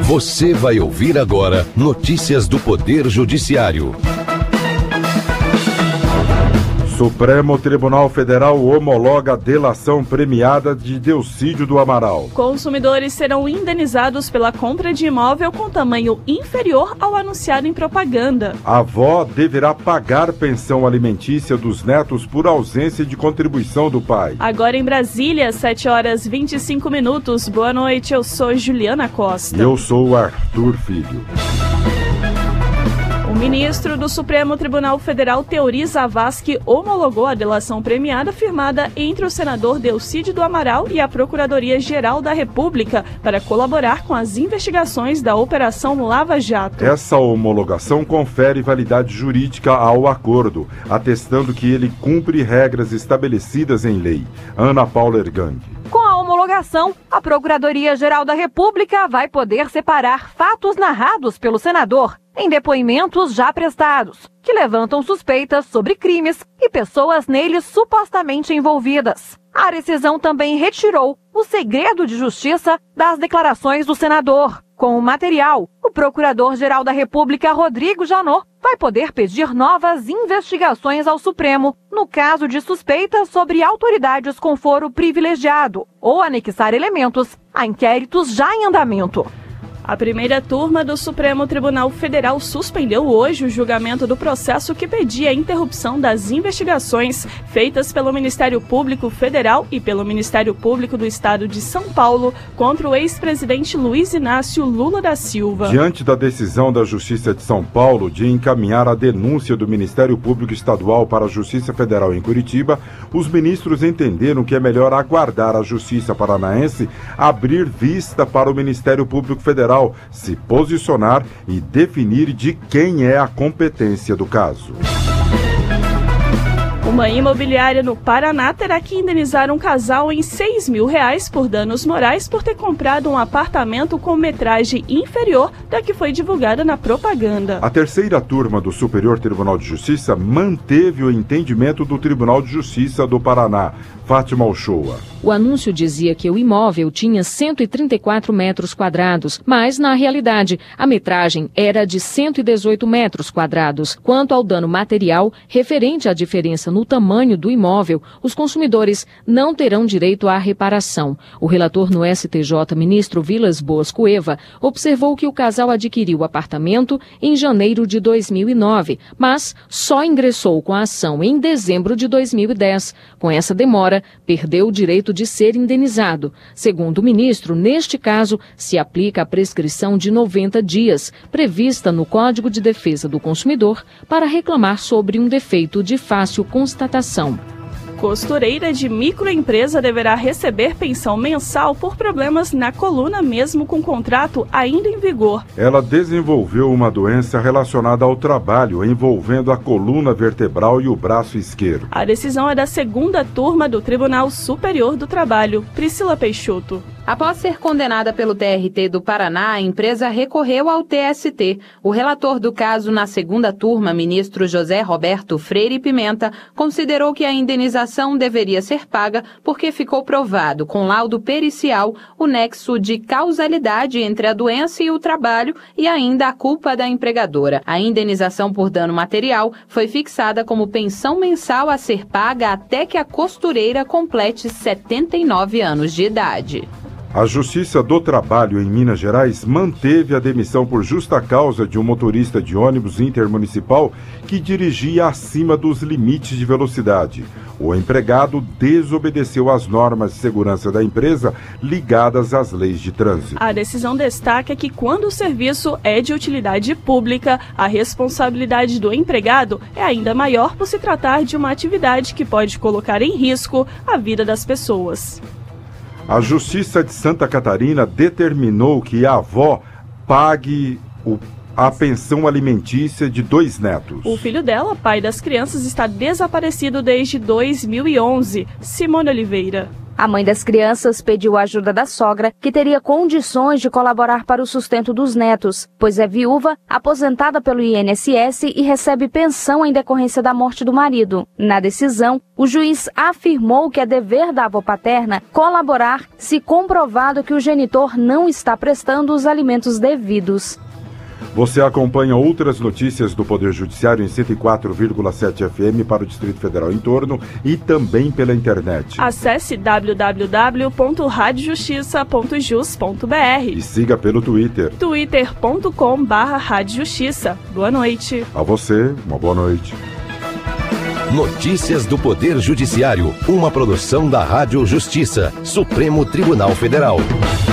Você vai ouvir agora notícias do Poder Judiciário. Supremo Tribunal Federal homologa a delação premiada de Delcídio do Amaral. Consumidores serão indenizados pela compra de imóvel com tamanho inferior ao anunciado em propaganda. A avó deverá pagar pensão alimentícia dos netos por ausência de contribuição do pai. Agora em Brasília, 7h25. Boa noite, eu sou Juliana Costa. Eu sou o Arthur Filho. O ministro do Supremo Tribunal Federal, Teori Zavascki, homologou a delação premiada firmada entre o senador Delcídio do Amaral e a Procuradoria-Geral da República para colaborar com as investigações da Operação Lava Jato. Essa homologação confere validade jurídica ao acordo, atestando que ele cumpre regras estabelecidas em lei. Ana Paula Ergang. Com a homologação, a Procuradoria-Geral da República vai poder separar fatos narrados pelo senador em depoimentos já prestados, que levantam suspeitas sobre crimes e pessoas neles supostamente envolvidas. A decisão também retirou o segredo de justiça das declarações do senador. Com o material, o Procurador-Geral da República, Rodrigo Janot, vai poder pedir novas investigações ao Supremo no caso de suspeitas sobre autoridades com foro privilegiado ou anexar elementos a inquéritos já em andamento. A primeira turma do Supremo Tribunal Federal suspendeu hoje o julgamento do processo que pedia a interrupção das investigações feitas pelo Ministério Público Federal e pelo Ministério Público do Estado de São Paulo contra o ex-presidente Luiz Inácio Lula da Silva. Diante da decisão da Justiça de São Paulo de encaminhar a denúncia do Ministério Público Estadual para a Justiça Federal em Curitiba, os ministros entenderam que é melhor aguardar a Justiça Paranaense abrir vista para o Ministério Público Federal se posicionar e definir de quem é a competência do caso. Uma imobiliária no Paraná terá que indenizar um casal em R$6 mil por danos morais por ter comprado um apartamento com metragem inferior da que foi divulgada na propaganda. A terceira turma do Superior Tribunal de Justiça manteve o entendimento do Tribunal de Justiça do Paraná. Fátima Uchoa. O anúncio dizia que o imóvel tinha 134 metros quadrados, mas, na realidade, a metragem era de 118 metros quadrados. Quanto ao dano material, referente à diferença no tamanho do imóvel, os consumidores não terão direito à reparação. O relator no STJ, ministro Vilas Boas Cueva, observou que o casal adquiriu o apartamento em janeiro de 2009, mas só ingressou com a ação em dezembro de 2010. Com essa demora, perdeu o direito de ser indenizado. Segundo o ministro, neste caso, se aplica a prescrição de 90 dias, prevista no Código de Defesa do Consumidor, para reclamar sobre um defeito de fácil constatação. Costureira de microempresa deverá receber pensão mensal por problemas na coluna, mesmo com contrato ainda em vigor. Ela desenvolveu uma doença relacionada ao trabalho, envolvendo a coluna vertebral e o braço esquerdo. A decisão é da segunda turma do Tribunal Superior do Trabalho. Priscila Peixoto. Após ser condenada pelo TRT do Paraná, a empresa recorreu ao TST. O relator do caso na segunda turma, ministro José Roberto Freire Pimenta, considerou que a indenização deveria ser paga porque ficou provado, com laudo pericial, o nexo de causalidade entre a doença e o trabalho e ainda a culpa da empregadora. A indenização por dano material foi fixada como pensão mensal a ser paga até que a costureira complete 79 anos de idade. A Justiça do Trabalho em Minas Gerais manteve a demissão por justa causa de um motorista de ônibus intermunicipal que dirigia acima dos limites de velocidade. O empregado desobedeceu às normas de segurança da empresa ligadas às leis de trânsito. A decisão destaca que quando o serviço é de utilidade pública, a responsabilidade do empregado é ainda maior por se tratar de uma atividade que pode colocar em risco a vida das pessoas. A Justiça de Santa Catarina determinou que a avó pague a pensão alimentícia de 2 netos. O filho dela, pai das crianças, está desaparecido desde 2011. Simone Oliveira. A mãe das crianças pediu a ajuda da sogra, que teria condições de colaborar para o sustento dos netos, pois é viúva, aposentada pelo INSS e recebe pensão em decorrência da morte do marido. Na decisão, o juiz afirmou que é dever da avó paterna colaborar se comprovado que o genitor não está prestando os alimentos devidos. Você acompanha outras notícias do Poder Judiciário em 104,7 FM para o Distrito Federal em torno e também pela internet. Acesse www.radiojustiça.jus.br E siga pelo Twitter. twitter.com/radiojustiça. Boa noite. A você, uma boa noite. Notícias do Poder Judiciário, uma produção da Rádio Justiça, Supremo Tribunal Federal.